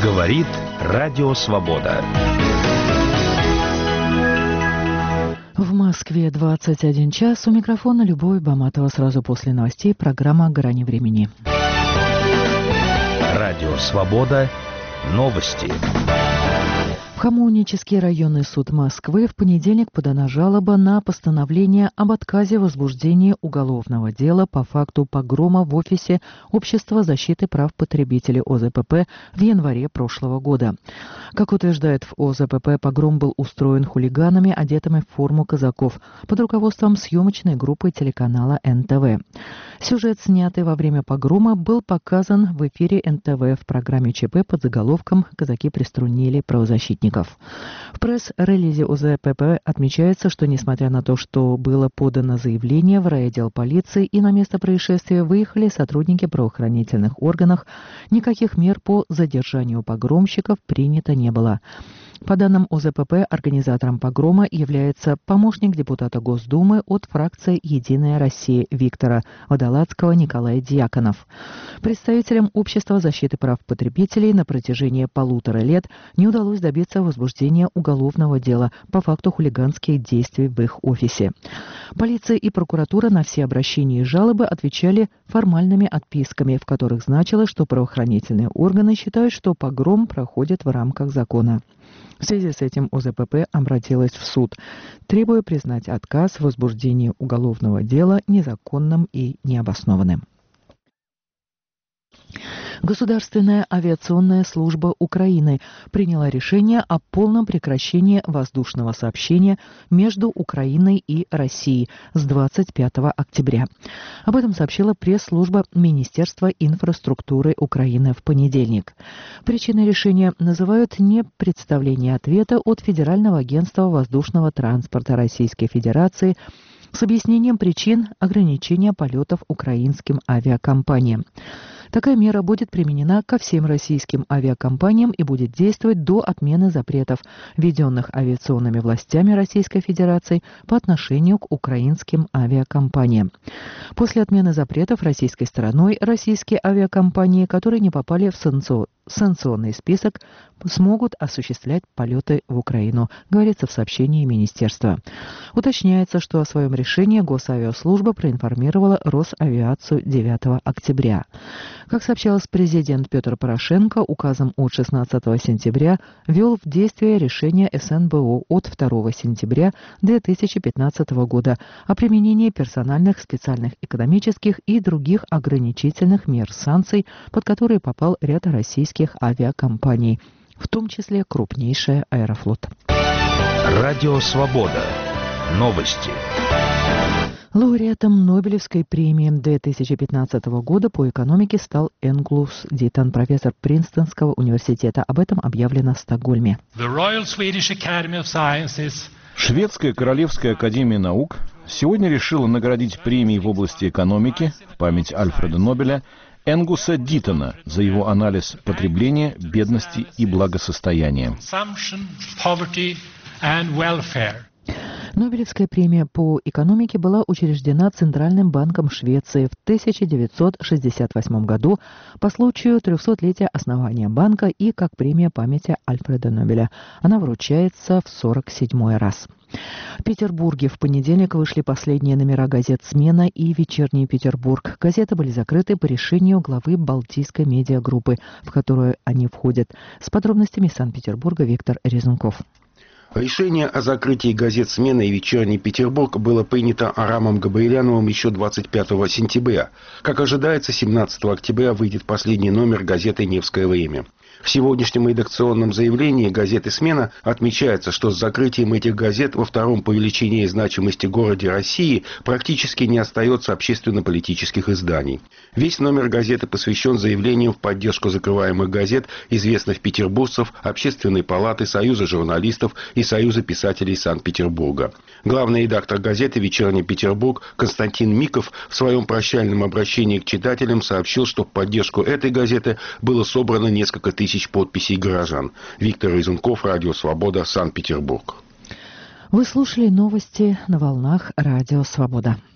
Говорит Радио Свобода. В Москве 21 час. У микрофона Любовь Баматова. Сразу после новостей программа «Грани времени». Радио Свобода. Новости. В Хамовнический районный суд Москвы в понедельник подана жалоба на постановление об отказе в возбуждении уголовного дела по факту погрома в офисе Общества защиты прав потребителей ОЗПП в январе прошлого года. Как утверждает в ОЗПП, погром был устроен хулиганами, одетыми в форму казаков, под руководством съемочной группы телеканала НТВ. Сюжет, снятый во время погрома, был показан в эфире НТВ в программе ЧП под заголовком «Казаки приструнили правозащитников». В пресс-релизе ОЗПП отмечается, что несмотря на то, что было подано заявление в райотдел полиции и на место происшествия выехали сотрудники правоохранительных органов, никаких мер по задержанию погромщиков принято не было. По данным ОЗПП, организатором погрома является помощник депутата Госдумы от фракции «Единая Россия» Виктора Водолацкого Николай Дьяконов. Представителям Общества защиты прав потребителей на протяжении 1,5 лет не удалось добиться возбуждения уголовного дела по факту хулиганских действий в их офисе. Полиция и прокуратура на все обращения и жалобы отвечали формальными отписками, в которых значилось, что правоохранительные органы считают, что погром проходит в рамках закона. В связи с этим ОЗПП обратилась в суд, требуя признать отказ в возбуждении уголовного дела незаконным и необоснованным. Государственная авиационная служба Украины приняла решение о полном прекращении воздушного сообщения между Украиной и Россией с 25 октября. Об этом сообщила пресс-служба Министерства инфраструктуры Украины в понедельник. Причиной решения называют непредставление ответа от Федерального агентства воздушного транспорта Российской Федерации с объяснением причин ограничения полетов украинским авиакомпаниям. Такая мера будет применена ко всем российским авиакомпаниям и будет действовать до отмены запретов, введенных авиационными властями Российской Федерации по отношению к украинским авиакомпаниям. После отмены запретов российской стороной российские авиакомпании, которые не попали в санкционный список, смогут осуществлять полеты в Украину, говорится в сообщении министерства. Уточняется, что о своем решении Госавиаслужба проинформировала Росавиацию 9 октября. Как сообщалось, президент Петр Порошенко указом от 16 сентября ввел в действие решение СНБО от 2 сентября 2015 года о применении персональных, специальных экономических и других ограничительных мер санкций, под которые попал ряд российских авиакомпаний, в том числе крупнейшая Аэрофлот. Радио Свобода. Новости. Лауреатом Нобелевской премии 2015 года по экономике стал Энгулф Дитан, профессор Принстонского университета. Об этом объявлено в Стокгольме. Шведская Королевская академия наук сегодня решила наградить премией в области экономики в память Альфреда Нобеля Энгуса Дитана за его анализ потребления, бедности и благосостояния. Нобелевская премия по экономике была учреждена Центральным банком Швеции в 1968 году по случаю 300-летия основания банка и как премия памяти Альфреда Нобеля. Она вручается в 47-й раз. В Петербурге в понедельник вышли последние номера газет «Смена» и «Вечерний Петербург». Газеты были закрыты по решению главы Балтийской медиагруппы, в которую они входят. С подробностями из Санкт-Петербурга Виктор Резунков. Решение о закрытии газет «Смена» и «Вечерний Петербург» было принято Арамом Габриэляновым еще 25 сентября. Как ожидается, 17 октября выйдет последний номер газеты «Невское время». В сегодняшнем редакционном заявлении газеты «Смена» отмечается, что с закрытием этих газет во втором по величине и значимости городе России практически не остается общественно-политических изданий. Весь номер газеты посвящен заявлениям в поддержку закрываемых газет известных петербуржцев, Общественной палаты, Союза журналистов и Союза писателей Санкт-Петербурга. Главный редактор газеты «Вечерний Петербург» Константин Миков в своем прощальном обращении к читателям сообщил, что в поддержку этой газеты было собрано несколько тысяч подписей горожан. Виктор Резунков, Радио Свобода, Санкт-Петербург. Вы слушали новости на волнах Радио Свобода.